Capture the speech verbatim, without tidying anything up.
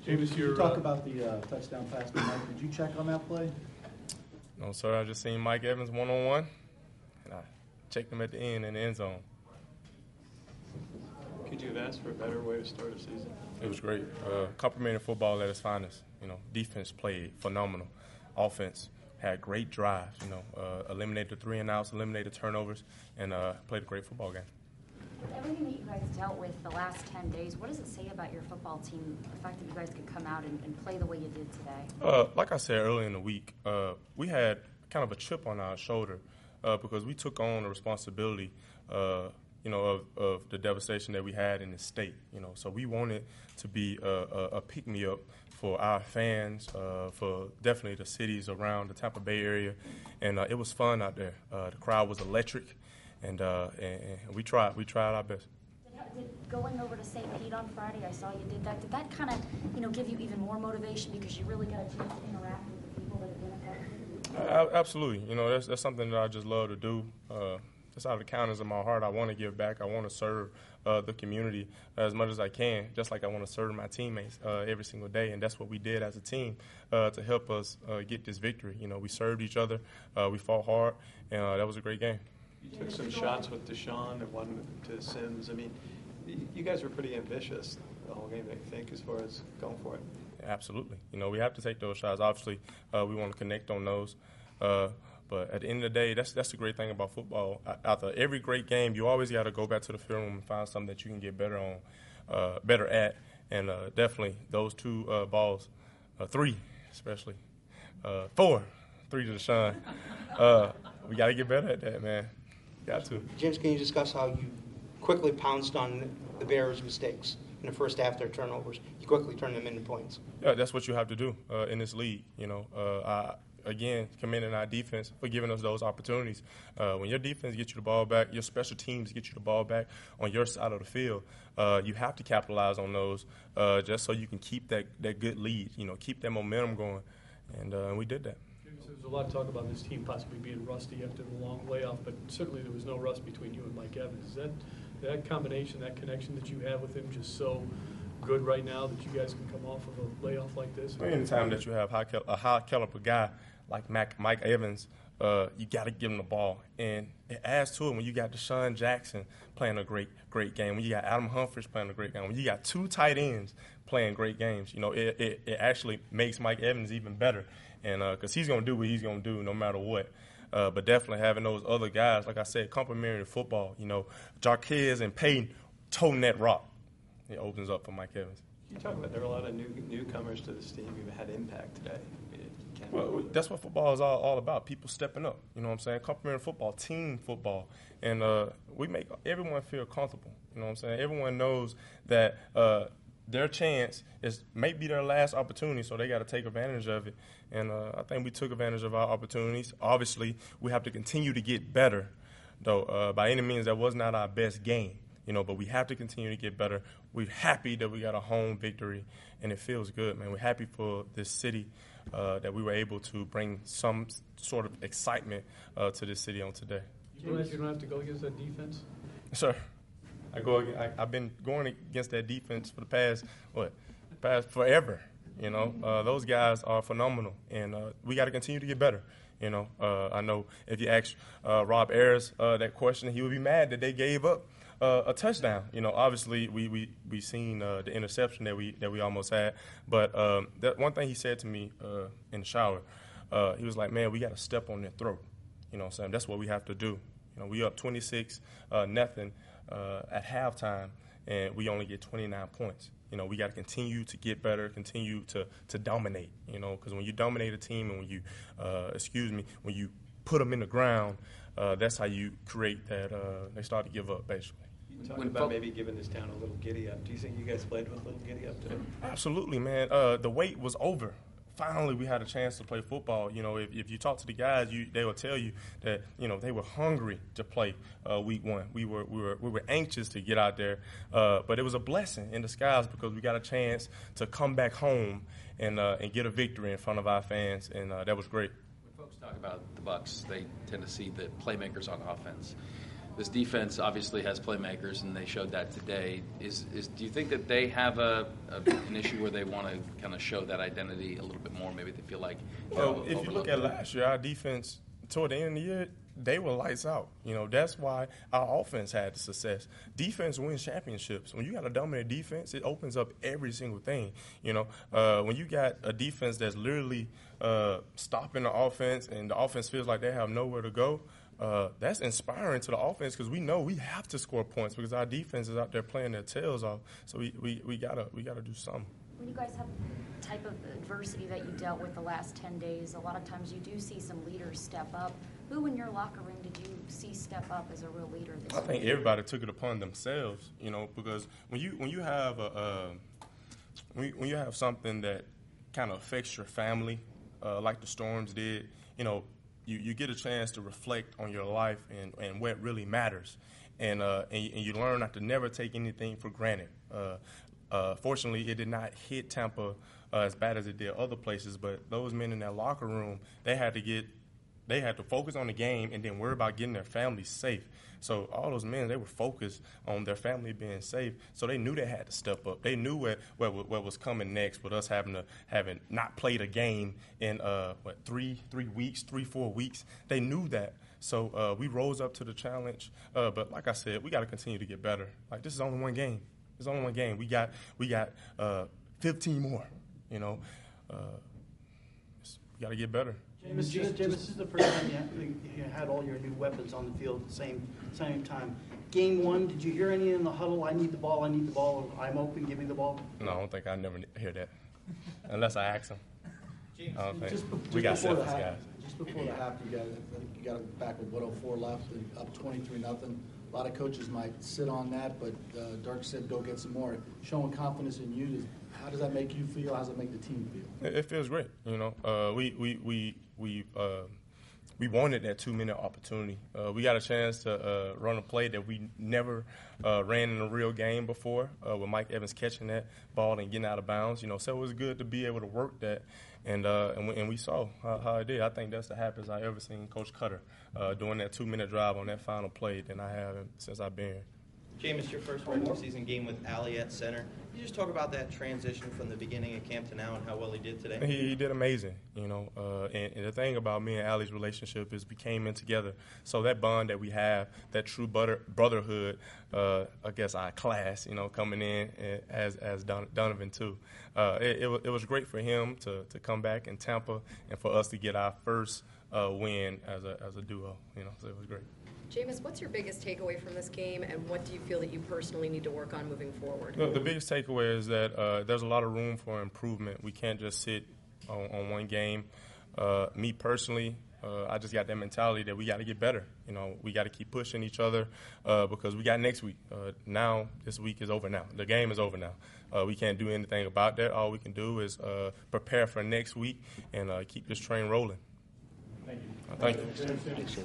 James, you you talk uh, about the uh, touchdown pass to Mike. Did you check on that play? No, sir. I just seen Mike Evans one-on-one, and I checked him at the end in the end zone. Could you have asked for a better way to start a season? It was great. Uh, complimentary football at its finest. You know, defense played phenomenal. Offense had great drives. You know, uh, eliminated three and outs, eliminated turnovers, and uh, played a great football game. With everything that you guys dealt with the last ten days, what does it say about your football team, the fact that you guys could come out and, and play the way you did today? Uh, like I said earlier in the week, uh, we had kind of a chip on our shoulder uh, because we took on the responsibility, uh, you know, of, of the devastation that we had in the state. You know, so we wanted to be a, a, a pick-me-up for our fans, uh, for definitely the cities around the Tampa Bay area, and uh, it was fun out there. Uh, the crowd was electric. And, uh, and, and we tried. We tried our best. Did, did going over to Saint Pete on Friday, I saw you did that. Did that kind of, you know, give you even more motivation because you really got a chance to interact with the people that have been affected? Uh, absolutely. You know, that's that's something that I just love to do. Uh, that's out of the kindness of my heart. I want to give back. I want to serve uh, the community as much as I can, just like I want to serve my teammates uh, every single day. And that's what we did as a team uh, to help us uh, get this victory. You know, we served each other. Uh, we fought hard, and uh, that was a great game. You took some shots with Deshaun and one to Sims. I mean, you guys were pretty ambitious the whole game, I think, as far as going for it. Absolutely. You know, we have to take those shots. Obviously, uh, we want to connect on those. Uh, but at the end of the day, that's that's the great thing about football. After every great game, you always got to go back to the film room and find something that you can get better on, uh, better at. And uh, definitely those two uh, balls, uh, three especially, uh, four, three to Deshaun. Uh, we got to get better at that, man. Got to. James, can you discuss how you quickly pounced on the Bears' mistakes in the first half, their turnovers? You quickly turned them into points. Yeah, that's what you have to do uh, in this league. You know, uh, I, again, commending our defense for giving us those opportunities. Uh, when your defense gets you the ball back, your special teams get you the ball back on your side of the field, uh, you have to capitalize on those uh, just so you can keep that, that good lead, you know, keep that momentum going. And uh, we did that. There was a lot of talk about this team possibly being rusty after the long layoff, but certainly there was no rust between you and Mike Evans. Is that that combination, that connection that you have with him just so good right now that you guys can come off of a layoff like this? Anytime that you have high cal- a high caliber guy like Mac, Mike Evans, uh, you got to give him the ball. And it adds to it when you got Deshaun Jackson playing a great, great game, when you got Adam Humphries playing a great game, when you got two tight ends playing great games, you know, it, it, it actually makes Mike Evans even better. And because uh, he's going to do what he's going to do no matter what. Uh, but definitely having those other guys, like I said, complementary football, you know, Jarquez and Payton toting that rock. It opens up for Mike Evans. You talk about there are a lot of new newcomers to this team who had impact today. Well, that's what football is all, all about, people stepping up. You know what I'm saying? Complementary football, team football. And uh, we make everyone feel comfortable. You know what I'm saying? Everyone knows that uh, their chance is maybe their last opportunity, so they got to take advantage of it. And uh, I think we took advantage of our opportunities. Obviously, we have to continue to get better, though. Uh, by any means, that was not our best game, you know, but we have to continue to get better. We're happy that we got a home victory, and it feels good, man. We're happy for this city uh, that we were able to bring some sort of excitement uh, to this city on today. You don't, have, you don't have to go against that defense? Sir. I go. I, I've been going against that defense for the past what, past forever. You know, uh, those guys are phenomenal, and uh, we got to continue to get better. You know, uh, I know if you ask uh, Rob Ayers uh, that question, he would be mad that they gave up uh, a touchdown. You know, obviously we we we seen uh, the interception that we that we almost had, but um, that one thing he said to me uh, in the shower, uh, he was like, "Man, we got to step on their throat." You know what I'm saying? That's what we have to do. You know, we up twenty-six uh, nothing. Uh, at halftime, and we only get twenty-nine points. You know, we got to continue to get better, continue to, to dominate, you know, because when you dominate a team and when you, uh, excuse me, when you put them in the ground, uh, that's how you create that, uh, they start to give up, basically. You talking about maybe giving this town a little giddy up. Do you think you guys played with a little giddy up today? Absolutely, man. Uh, the wait was over. Finally, we had a chance to play football. You know, if, if you talk to the guys, you, they will tell you that you know they were hungry to play uh, week one. We were we were we were anxious to get out there, uh, but it was a blessing in disguise because we got a chance to come back home and uh, and get a victory in front of our fans, and uh, that was great. When folks talk about the Bucs, they tend to see the playmakers on offense. this defense obviously has playmakers, and they showed that today. Is is do you think that they have a, a an issue where they want to kind of show that identity a little bit more? Maybe they feel like. Well, know, if you look overlooked. at last year, our defense toward the end of the year, they were lights out. You know, that's why our offense had the success. Defense wins championships. When you got a dominant defense, it opens up every single thing. You know, uh, when you got a defense that's literally uh, stopping the offense and the offense feels like they have nowhere to go, uh, that's inspiring to the offense because we know we have to score points because our defense is out there playing their tails off. So we, we, we gotta we gotta do something. When you guys have the type of adversity that you dealt with the last ten days, a lot of times you do see some leaders step up. Who in your locker room did you see step up as a real leader this I week? think everybody took it upon themselves, you know, because when you when you have a uh, when, you, when you have something that kind of affects your family, uh, like the Storms did, you know, you, you get a chance to reflect on your life and, and what really matters, and uh, and, you, and you learn not to never take anything for granted. Uh, uh, fortunately, it did not hit Tampa uh, as bad as it did other places, but those men in that locker room, they had to get. They had to focus on the game and then worry about getting their families safe. So all those men, they were focused on their family being safe. So they knew they had to step up. They knew what what, what was coming next with us having to having not played a game in uh what three three weeks, three four weeks. They knew that. So uh, we rose up to the challenge. Uh, but like I said, we got to continue to get better. Like this is only one game. It's only one game. We got we got uh, fifteen more. You know, uh, we got to get better. James, James, James, this is the first time you had, you had all your new weapons on the field at the same same time. Game one, did you hear any in the huddle? I need the ball. I need the ball. I'm open. Give me the ball. No, I don't think I never hear that, unless I ask them. I don't think. Just, be- we got just before the selfish half, guys. just before the half, you got I think you got it back with one oh four left and up twenty-three nothing. A lot of coaches might sit on that, but uh, Dirk said go get some more. Showing confidence in you, does, how does that make you feel? How does that make the team feel? It, it feels great. You know, uh, we we we we uh, we wanted that two minute opportunity. Uh, we got a chance to uh, run a play that we never uh, ran in a real game before, uh, with Mike Evans catching that ball and getting out of bounds. You know, so it was good to be able to work that, and uh, and, we, and we saw how, how it did. I think that's the happiest I ever seen Coach Cutter uh, doing that two minute drive on that final play than I have since I've been here. James, it's your first regular season game with Ali at center. Can you just talk about that transition from the beginning of camp to now and how well he did today? He, he did amazing, you know. Uh, and, and the thing about me and Ali's relationship is we came in together. So that bond that we have, that true butter, brotherhood, uh, I guess our class, you know, coming in as as Don, Donovan too. Uh, it, it, it was great for him to, to come back in Tampa and for us to get our first uh, win as a as a duo. You know, so it was great. Jameis, what's your biggest takeaway from this game, and what do you feel that you personally need to work on moving forward? The, the biggest takeaway is that uh, there's a lot of room for improvement. We can't just sit on, on one game. Uh, me personally, uh, I just got that mentality that we got to get better. You know, we got to keep pushing each other uh, because we got next week. Uh, now, this week is over now. The game is over now. Uh, we can't do anything about that. All we can do is uh, prepare for next week and uh, keep this train rolling. Thank you. Uh, thank you.